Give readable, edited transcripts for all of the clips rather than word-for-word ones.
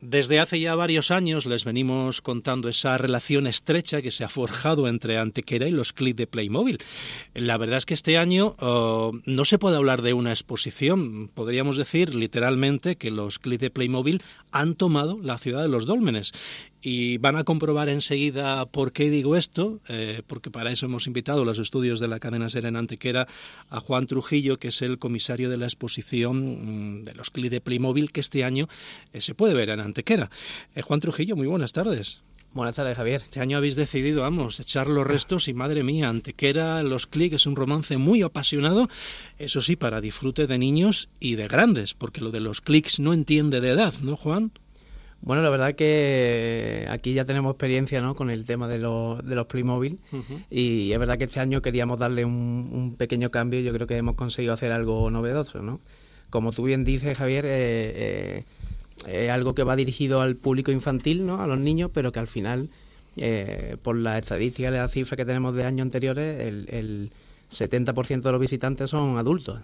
Desde hace ya varios años les venimos contando esa relación estrecha que se ha forjado entre Antequera y los clics de Playmobil. La verdad es que este año no se puede hablar de una exposición. Podríamos decir literalmente que los clics de Playmobil han tomado la ciudad de los Dólmenes. Y van a comprobar enseguida por qué digo esto, porque para eso hemos invitado a los estudios de la cadena SER en Antequera a Juan Trujillo, que es el comisario de la exposición de los clics de Playmobil, que este año se puede ver en Antequera. Juan Trujillo, muy buenas tardes. Buenas tardes, Javier. Este año habéis decidido, echar los restos y, madre mía, Antequera, los clics, es un romance muy apasionado, eso sí, para disfrute de niños y de grandes, porque lo de los clics no entiende de edad, ¿no, Juan? Bueno, la verdad que aquí ya tenemos experiencia, ¿no?, con el tema de los Playmobil. Y es verdad que este año queríamos darle un pequeño cambio y yo creo que hemos conseguido hacer algo novedoso, ¿no? Como tú bien dices, Javier, es algo que va dirigido al público infantil, ¿no?, a los niños, pero que al final, por las estadísticas y las cifras que tenemos de años anteriores, el 70% de los visitantes son adultos.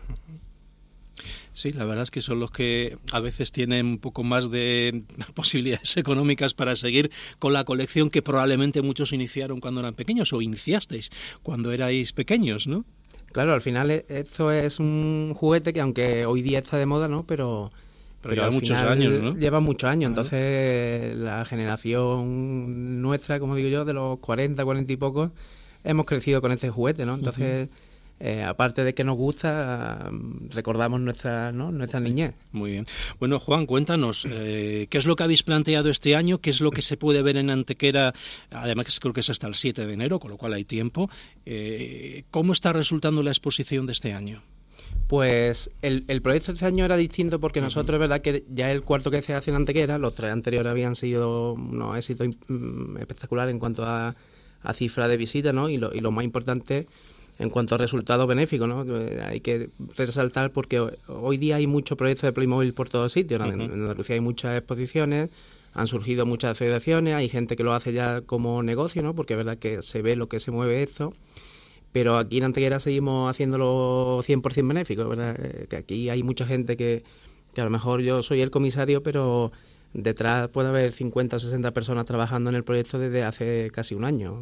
Sí, la verdad es que son los que a veces tienen un poco más de posibilidades económicas para seguir con la colección que probablemente muchos iniciaron cuando eran pequeños o iniciasteis cuando erais pequeños, ¿no? Claro, al final esto es un juguete que aunque hoy día está de moda, ¿no?, pero lleva muchos años, ¿no? Lleva muchos años, entonces la generación nuestra, como digo yo, de los 40 y pocos, hemos crecido con este juguete, ¿no? Entonces... aparte de que nos gusta, recordamos nuestra niñez. Muy bien. Bueno, Juan, cuéntanos, ¿qué es lo que habéis planteado este año? ¿Qué es lo que se puede ver en Antequera? Además, creo que es hasta el 7 de enero, con lo cual hay tiempo. ¿Cómo está resultando la exposición de este año? Pues el proyecto de este año era distinto porque nosotros, es verdad que ya el cuarto que se hace en Antequera, los 3 anteriores habían sido unos éxitos espectaculares en cuanto a cifra de visitas, ¿no? Y lo más importante... En cuanto a resultados benéficos, ¿no? Hay que resaltar porque hoy día hay muchos proyectos de Playmobil por todos sitios. En Andalucía hay muchas exposiciones, han surgido muchas federaciones, hay gente que lo hace ya como negocio, ¿no? Porque es verdad que se ve lo que se mueve esto. Pero aquí en Antequera seguimos haciéndolo 100% benéfico, ¿verdad? Que aquí hay mucha gente que a lo mejor yo soy el comisario, pero detrás puede haber 50 o 60 personas trabajando en el proyecto desde hace casi un año.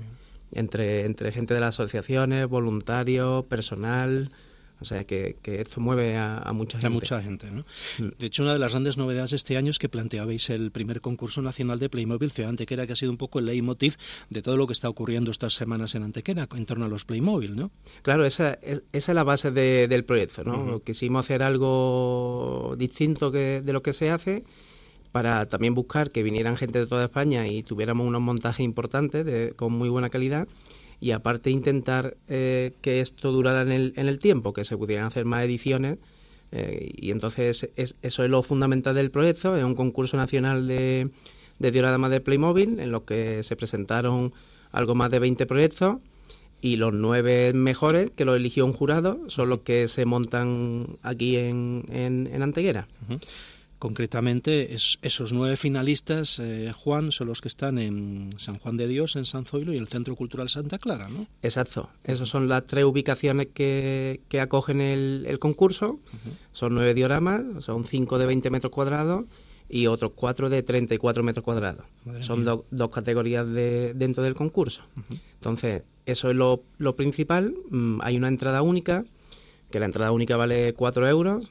Entre gente de las asociaciones, voluntarios, personal, o sea que esto mueve a mucha gente. A mucha gente, ¿no? De hecho, una de las grandes novedades este año es que planteabais el primer concurso nacional de Playmobil Ciudad Antequera, que ha sido un poco el leitmotiv de todo lo que está ocurriendo estas semanas en Antequera en torno a los Playmobil, ¿no? Claro, esa es la base del proyecto, ¿no? Quisimos hacer algo distinto de lo que se hace, para también buscar que vinieran gente de toda España y tuviéramos unos montajes importantes con muy buena calidad y aparte intentar que esto durara en el tiempo, que se pudieran hacer más ediciones y entonces eso es lo fundamental del proyecto. Es un concurso nacional de dioramas de Playmobil en los que se presentaron algo más de 20 proyectos y los 9 mejores, que los eligió un jurado, son los que se montan aquí en Antequera. Concretamente, esos 9 finalistas, Juan, son los que están en San Juan de Dios, en San Zoilo y el Centro Cultural Santa Clara, ¿no? Exacto. Esas son las 3 ubicaciones que acogen el concurso. Son 9 dioramas, son 5 de 20 metros cuadrados y otros 4 de 34 metros cuadrados. Son dos categorías dentro del concurso. Entonces, eso es lo principal. Hay una entrada única, que la entrada única vale 4 euros.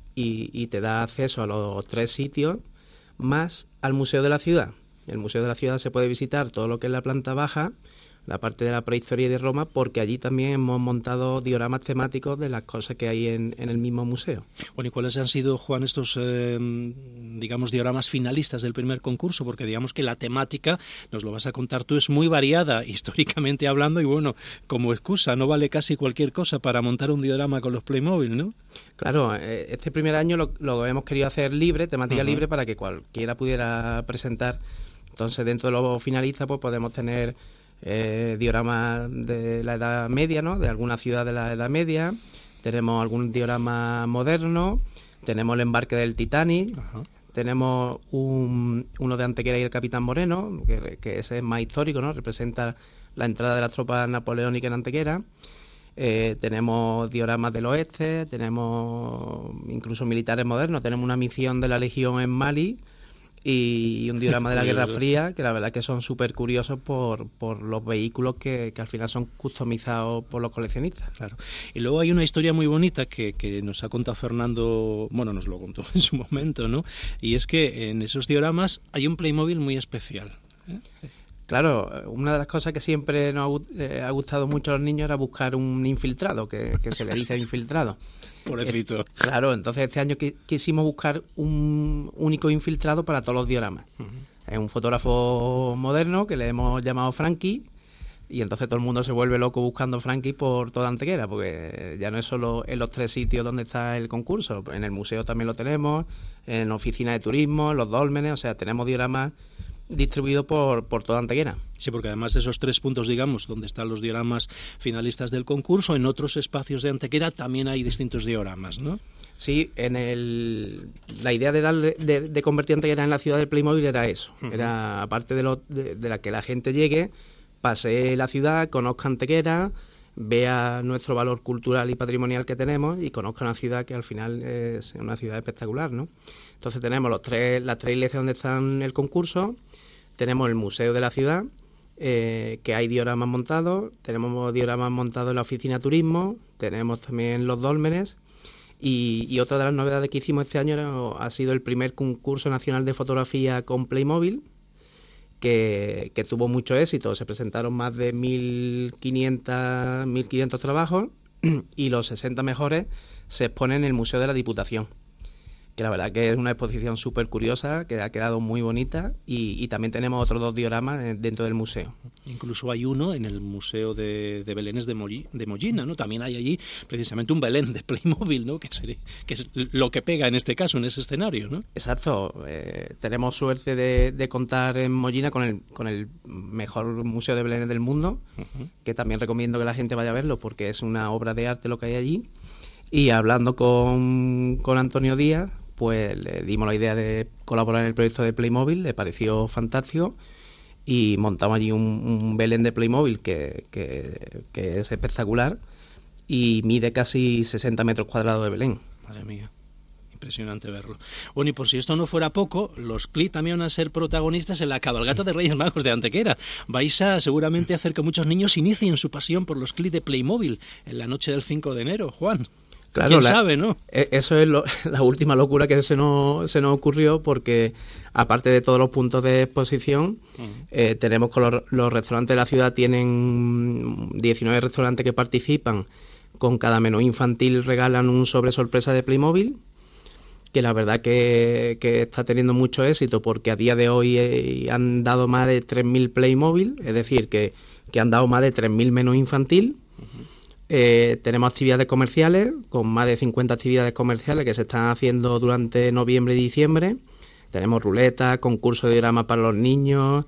Y te da acceso a los 3 sitios más al Museo de la Ciudad. El Museo de la Ciudad se puede visitar todo lo que es la planta baja, la parte de la prehistoria y de Roma, porque allí también hemos montado dioramas temáticos de las cosas que hay en el mismo museo. Bueno, ¿y cuáles han sido, Juan, estos, dioramas finalistas del primer concurso? Porque digamos que la temática, nos lo vas a contar tú, es muy variada, históricamente hablando, y bueno, como excusa, no vale casi cualquier cosa para montar un diorama con los Playmobil, ¿no? Claro, este primer año lo hemos querido hacer libre, temática libre, para que cualquiera pudiera presentar. Entonces, dentro de los finalistas, pues podemos tener dioramas de la Edad Media, ¿no? De alguna ciudad de la Edad Media. Tenemos algún diorama moderno. Tenemos el embarque del Titanic. Tenemos uno de Antequera y el Capitán Moreno, que ese es más histórico, ¿no? Representa la entrada de las tropas napoleónicas en Antequera. Tenemos dioramas del oeste, tenemos incluso militares modernos. Tenemos una misión de la Legión en Mali, y un diorama de la Guerra Fría, que la verdad que son súper curiosos por los vehículos que al final son customizados por los coleccionistas. Claro. Y luego hay una historia muy bonita que nos ha contado Fernando, bueno, nos lo contó en su momento, ¿no? Y es que en esos dioramas hay un Playmobil muy especial, ¿eh? Claro, una de las cosas que siempre nos ha gustado mucho a los niños era buscar un infiltrado, que se le dice infiltrado. Pobrecito. Claro, entonces este año quisimos buscar un único infiltrado para todos los dioramas. Es un fotógrafo moderno que le hemos llamado Frankie, y entonces todo el mundo se vuelve loco buscando Frankie por toda Antequera, porque ya no es solo en los 3 sitios donde está el concurso, en el museo también lo tenemos, en oficina de turismo, en los dólmenes, o sea, tenemos dioramas distribuido por toda Antequera. Sí, porque además de esos 3 puntos, digamos, donde están los dioramas finalistas del concurso, en otros espacios de Antequera también hay distintos dioramas, ¿no? Sí, la idea de convertir Antequera en la ciudad del Playmobil era eso. Era, aparte de la que la gente llegue, pase la ciudad, conozca Antequera, vea nuestro valor cultural y patrimonial que tenemos y conozca una ciudad que al final es una ciudad espectacular, ¿no? Entonces tenemos las 3 iglesias donde están el concurso, tenemos el museo de la ciudad, que hay dioramas montados, tenemos dioramas montados en la oficina de turismo, tenemos también los dólmenes, y otra de las novedades que hicimos este año ha sido el primer concurso nacional de fotografía con Playmobil, que tuvo mucho éxito. Se presentaron más de 1.500 trabajos y los 60 mejores se exponen en el Museo de la Diputación, que la verdad que es una exposición súper curiosa, que ha quedado muy bonita, y también tenemos otros 2 dioramas dentro del museo. Incluso hay uno en el Museo de Belenes de Mollina, ¿no? También hay allí precisamente un Belén de Playmobil, ¿no? Que es lo que pega en este caso, en ese escenario, ¿no? Exacto. Tenemos suerte de contar en Mollina con el mejor museo de Belenes del mundo, que también recomiendo que la gente vaya a verlo porque es una obra de arte lo que hay allí. Y hablando con Antonio Díaz, pues le dimos la idea de colaborar en el proyecto de Playmobil, le pareció fantástico y montamos allí un Belén de Playmobil que es espectacular y mide casi 60 metros cuadrados de Belén. Madre mía, impresionante verlo. Bueno, y por si esto no fuera poco, los CLI también van a ser protagonistas en la cabalgata de Reyes Magos de Antequera. Vais a seguramente hacer que muchos niños inicien su pasión por los CLI de Playmobil en la noche del 5 de enero, Juan. Claro, ¿Quién sabe, no? Eso es la última locura que se nos ocurrió, porque aparte de todos los puntos de exposición, tenemos con los restaurantes de la ciudad, tienen 19 restaurantes que participan, con cada menú infantil regalan un sobre sorpresa de Playmobil, que la verdad que está teniendo mucho éxito, porque a día de hoy han dado más de 3.000 Playmobil, es decir, que han dado más de 3.000 menús infantil. Tenemos actividades comerciales, con más de 50 actividades comerciales que se están haciendo durante noviembre y diciembre. Tenemos ruleta, concurso de diorama para los niños,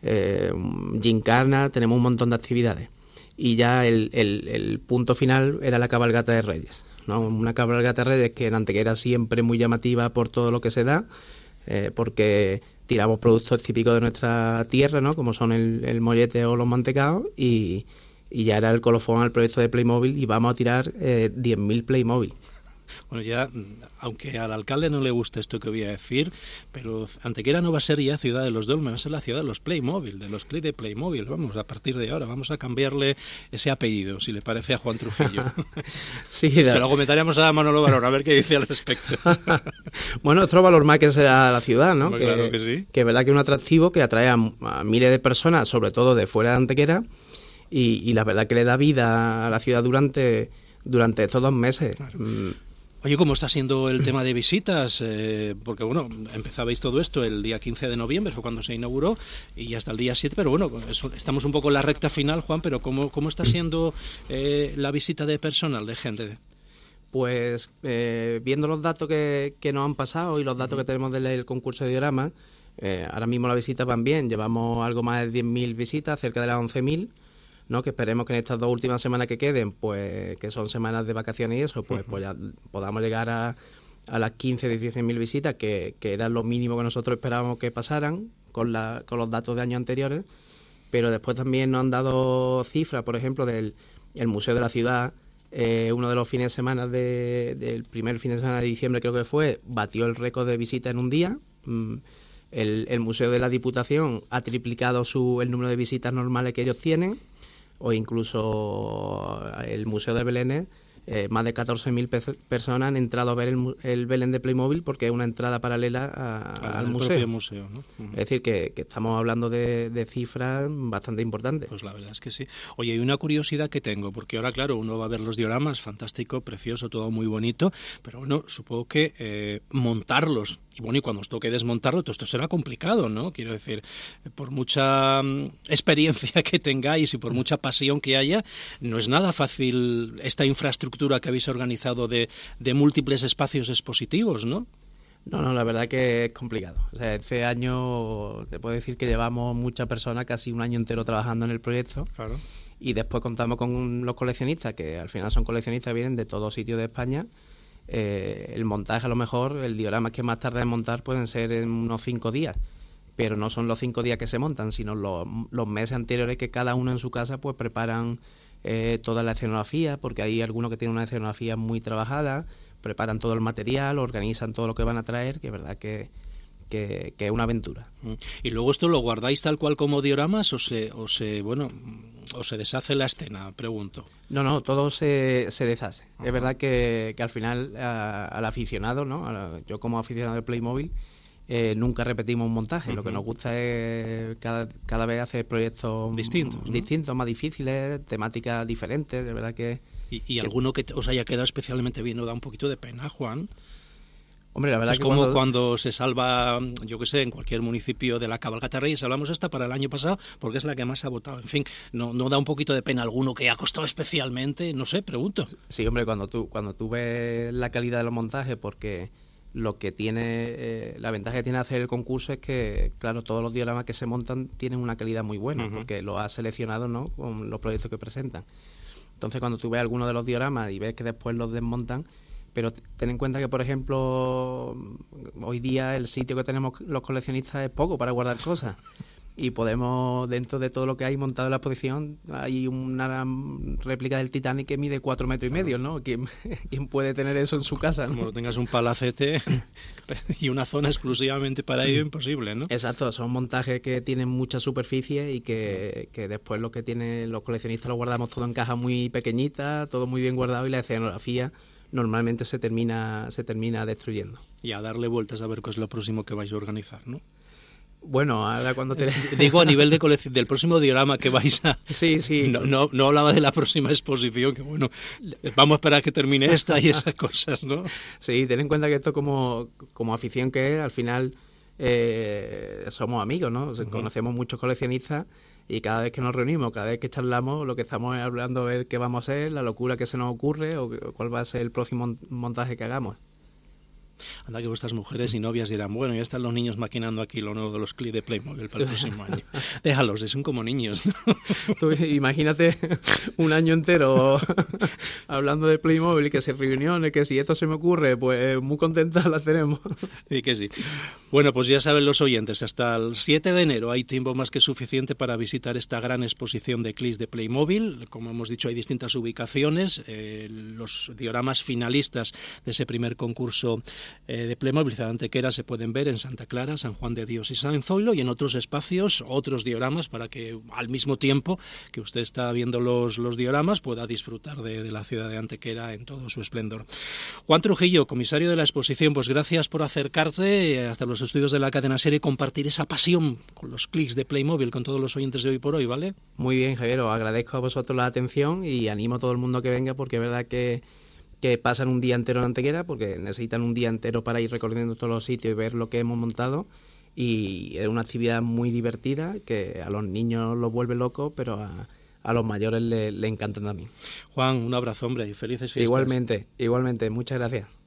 gincana, tenemos un montón de actividades. Y ya el punto final era la cabalgata de Reyes, ¿no? Una cabalgata de Reyes que en Antequera siempre muy llamativa por todo lo que se da, porque tiramos productos típicos de nuestra tierra, ¿no? Como son el mollete o los mantecaos, y ya era el colofón al proyecto de Playmobil, y vamos a tirar 10.000 Playmobil. Bueno, ya, aunque al alcalde no le guste esto que voy a decir, pero Antequera no va a ser ya ciudad de los Dolmen, va a ser la ciudad de los Playmobil, de los CLI de Playmobil. Vamos, a partir de ahora, vamos a cambiarle ese apellido, si le parece a Juan Trujillo. Sí, se lo comentaríamos a Manolo Barón, a ver qué dice al respecto. Bueno, otro valor más que será la ciudad, ¿no? Bueno, claro que sí. Que es verdad que es un atractivo que atrae a miles de personas, sobre todo de fuera de Antequera, y la verdad que le da vida a la ciudad durante estos 2 meses. Claro. Oye, ¿cómo está siendo el tema de visitas? Porque, bueno, empezabais todo esto el día 15 de noviembre, fue cuando se inauguró, y hasta el día 7, pero bueno, estamos un poco en la recta final, Juan, pero ¿cómo está siendo la visita de personal, de gente? Pues viendo los datos que nos han pasado y los datos que tenemos del concurso de diorama, ahora mismo las visitas van bien, llevamos algo más de 10.000 visitas, cerca de las 11.000, ¿no? Que esperemos que en estas 2 últimas semanas que queden, pues que son semanas de vacaciones y eso, pues ya podamos llegar a las 15, 16.000 visitas, que era lo mínimo que nosotros esperábamos que pasaran con los datos de años anteriores. Pero después también nos han dado cifras, por ejemplo, del Museo de la Ciudad. Uno de los fines de semana del primer fin de semana de diciembre, creo que fue, batió el récord de visitas en un día. El Museo de la Diputación ha triplicado el número de visitas normales que ellos tienen, o incluso el Museo de Belén, más de 14.000 personas han entrado a ver el Belén de Playmobil porque es una entrada paralela al museo. Museo, ¿no? Es decir, que estamos hablando de cifras bastante importantes. Pues la verdad es que sí. Oye, hay una curiosidad que tengo, porque ahora, claro, uno va a ver los dioramas, fantástico, precioso, todo muy bonito, pero bueno, supongo que montarlos, y bueno, y cuando os toque desmontarlo, todo esto será complicado, ¿no? Quiero decir, por mucha experiencia que tengáis y por mucha pasión que haya, no es nada fácil esta infraestructura que habéis organizado de múltiples espacios expositivos, ¿no? No, la verdad que es complicado. O sea, este año te puedo decir que llevamos muchas personas, casi un año entero trabajando en el proyecto. Claro. Y después contamos con los coleccionistas, que al final son coleccionistas, vienen de todos sitios de España. El montaje, a lo mejor, el diorama que más tarda en montar pueden ser en unos 5 días. Pero no son los 5 días que se montan, sino los meses anteriores que cada uno en su casa pues preparan toda la escenografía, porque hay algunos que tienen una escenografía muy trabajada, preparan todo el material, organizan todo lo que van a traer, que es verdad que es una aventura. ¿Y luego esto lo guardáis tal cual como dioramas o se deshace la escena, pregunto? No, todo se deshace. Ajá. Es verdad que al final al aficionado, ¿no? Yo como aficionado de Playmobil, nunca repetimos un montaje. Uh-huh. Lo que nos gusta es cada vez hacer proyectos distintos, ¿no? Más difíciles, temáticas diferentes, de verdad que... ¿Y alguno que os haya quedado especialmente bien no da un poquito de pena, Juan? Hombre, la verdad es como cuando se salva, yo que sé, en cualquier municipio de la cabalgata Reyes, hablamos esta para el año pasado porque es la que más ha votado. En fin, ¿no da un poquito de pena alguno que ha costado especialmente? No sé, pregunto. Sí, hombre, cuando tú ves la calidad de los montajes, porque lo que tiene, la ventaja que tiene hacer el concurso es que, claro, todos los dioramas que se montan tienen una calidad muy buena, uh-huh, porque lo has seleccionado, ¿no?, con los proyectos que presentan. Entonces, cuando tú ves alguno de los dioramas y ves que después los desmontan, pero ten en cuenta que, por ejemplo, hoy día el sitio que tenemos los coleccionistas es poco para guardar cosas. Y podemos, dentro de todo lo que hay montado en la exposición, hay una réplica del Titanic que mide 4,5 metros, ¿no? ¿Quién puede tener eso en su casa, ¿no? Como tengas un palacete y una zona exclusivamente para ello, imposible, ¿no? Exacto, son montajes que tienen mucha superficie y que después lo que tienen los coleccionistas lo guardamos todo en cajas muy pequeñitas, todo muy bien guardado, y la escenografía normalmente se termina destruyendo. Y a darle vueltas a ver qué es lo próximo que vais a organizar, ¿no? Bueno, ahora cuando te... Digo, a nivel de del próximo diorama que vais a... Sí. No hablaba de la próxima exposición, que bueno, vamos a esperar a que termine esta y esas cosas, ¿no? Sí, ten en cuenta que esto como afición que es, al final somos amigos, ¿no? O sea, uh-huh, conocemos muchos coleccionistas y cada vez que nos reunimos, cada vez que charlamos, lo que estamos hablando es qué vamos a hacer, la locura que se nos ocurre o cuál va a ser el próximo montaje que hagamos. Anda que vuestras mujeres y novias dirán, bueno, ya están los niños maquinando aquí lo nuevo de los clips de Playmobil para el próximo año. Déjalos, son como niños, ¿no? Tú imagínate un año entero hablando de Playmobil, que se reuniones, que si esto se me ocurre, pues muy contentas las tenemos. Y que sí. Bueno, pues ya saben los oyentes, hasta el 7 de enero hay tiempo más que suficiente para visitar esta gran exposición de clips de Playmobil. Como hemos dicho, hay distintas ubicaciones. Los dioramas finalistas de ese primer concurso de Playmobil de Antequera se pueden ver en Santa Clara, San Juan de Dios y San Zoilo, y en otros espacios, otros dioramas, para que al mismo tiempo que usted está viendo los dioramas pueda disfrutar de la ciudad de Antequera en todo su esplendor. Juan Trujillo, comisario de la exposición, pues gracias por acercarse hasta los estudios de la cadena SER y compartir esa pasión con los clics de Playmobil con todos los oyentes de hoy por hoy, ¿vale? Muy bien, Javier, os agradezco a vosotros la atención y animo a todo el mundo que venga, porque es verdad que pasan un día entero en Antequera, porque necesitan un día entero para ir recorriendo todos los sitios y ver lo que hemos montado, y es una actividad muy divertida que a los niños los vuelve locos, pero a los mayores le encantan también. Juan, un abrazo, hombre, y felices fiestas. Igualmente, muchas gracias.